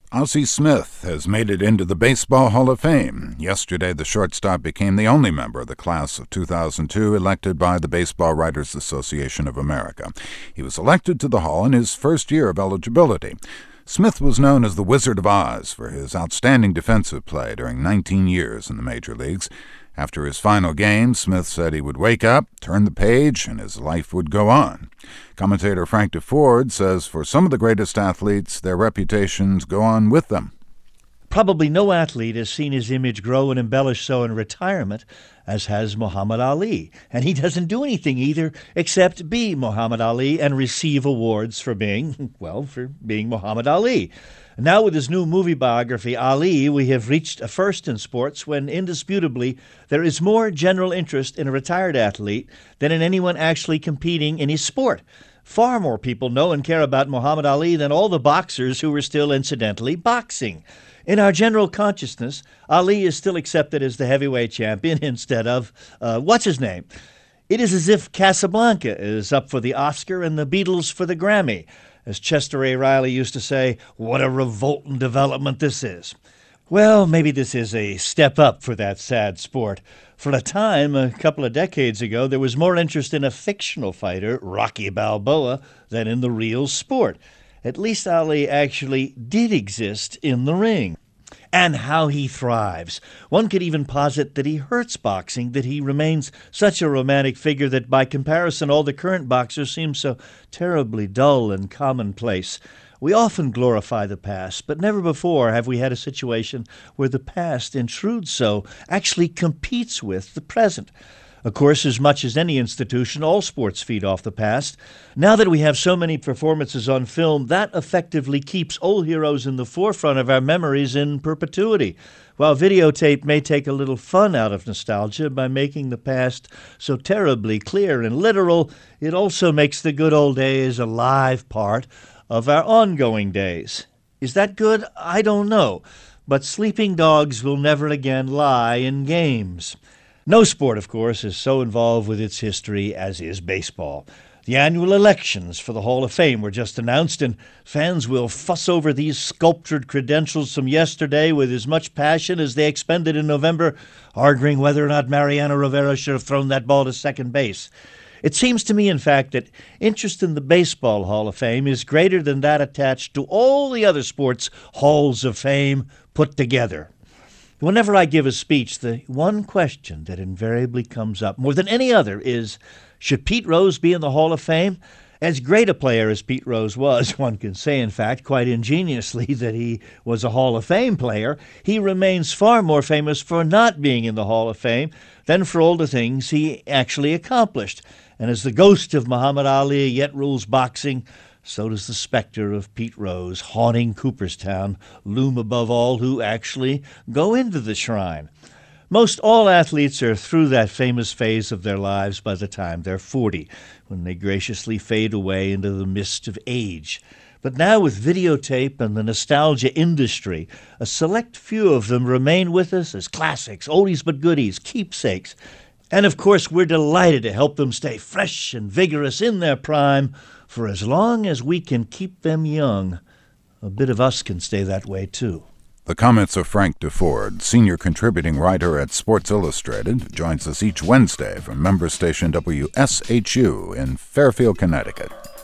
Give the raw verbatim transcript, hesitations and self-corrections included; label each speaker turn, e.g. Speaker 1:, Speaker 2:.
Speaker 1: Ozzie Smith has made it into the Baseball Hall of Fame. Yesterday, the shortstop became the only member of the class of two thousand two elected by the Baseball Writers Association of America. He was elected to the Hall in his first year of eligibility. Smith was known as the Wizard of Oz for his outstanding defensive play during nineteen years in the major leagues. After his final game, Smith said he would wake up, turn the page, and his life would go on. Commentator Frank DeFord says for some of the greatest athletes, their reputations go on with them.
Speaker 2: Probably no athlete has seen his image grow and embellish so in retirement as has Muhammad Ali. And he doesn't do anything either except be Muhammad Ali and receive awards for being, well, for being Muhammad Ali. Now with his new movie biography, Ali, we have reached a first in sports when indisputably there is more general interest in a retired athlete than in anyone actually competing in his sport. Far more people know and care about Muhammad Ali than all the boxers who were still incidentally boxing. In our general consciousness, Ali is still accepted as the heavyweight champion instead of, uh, what's his name? It is as if Casablanca is up for the Oscar and the Beatles for the Grammy. As Chester A. Riley used to say, what a revolting development this is. Well, maybe this is a step up for that sad sport. For a time, a couple of decades ago, there was more interest in a fictional fighter, Rocky Balboa, than in the real sport. At least Ali actually did exist in the ring. And how he thrives. One could even posit that he hurts boxing, that he remains such a romantic figure that by comparison all the current boxers seem so terribly dull and commonplace. We often glorify the past, but never before have we had a situation where the past intrudes so, actually competes with the present. Of course, as much as any institution, all sports feed off the past. Now that we have so many performances on film, that effectively keeps old heroes in the forefront of our memories in perpetuity. While videotape may take a little fun out of nostalgia by making the past so terribly clear and literal, it also makes the good old days a live part of our ongoing days. Is that good? I don't know. But sleeping dogs will never again lie in games. No sport, of course, is so involved with its history as is baseball. The annual elections for the Hall of Fame were just announced, and fans will fuss over these sculptured credentials from yesterday with as much passion as they expended in November, arguing whether or not Mariano Rivera should have thrown that ball to second base. It seems to me, in fact, that interest in the Baseball Hall of Fame is greater than that attached to all the other sports' halls of fame put together. Whenever I give a speech, the one question that invariably comes up more than any other is, should Pete Rose be in the Hall of Fame? As great a player as Pete Rose was, one can say, in fact, quite ingeniously that he was a Hall of Fame player, he remains far more famous for not being in the Hall of Fame than for all the things he actually accomplished. And as the ghost of Muhammad Ali yet rules boxing, so does the specter of Pete Rose haunting Cooperstown loom above all who actually go into the shrine. Most all athletes are through that famous phase of their lives by the time they're forty, when they graciously fade away into the mist of age. But now with videotape and the nostalgia industry, a select few of them remain with us as classics, oldies but goodies, keepsakes. And of course, we're delighted to help them stay fresh and vigorous in their prime. For as long as we can keep them young, a bit of us can stay that way too.
Speaker 1: The comments of Frank DeFord, senior contributing writer at Sports Illustrated, joins us each Wednesday from member station W S H U in Fairfield, Connecticut.